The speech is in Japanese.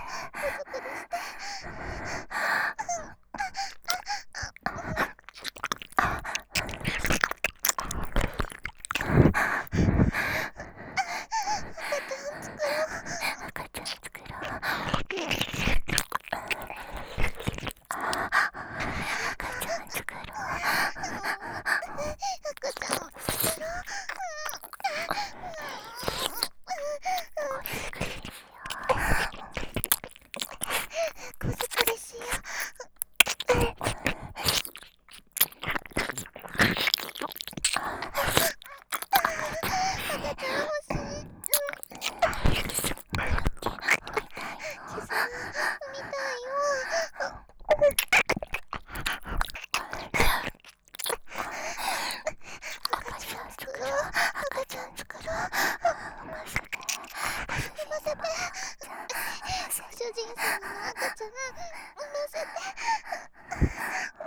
作りして。赤ちゃん作ろう。赤ちゃん作ろう。子作りしよう。赤ちゃん欲しい。傷見たいよ。赤ちゃん作ろう。赤ちゃん作ろう。産ませて。ご主人様の赤ちゃん産ませて。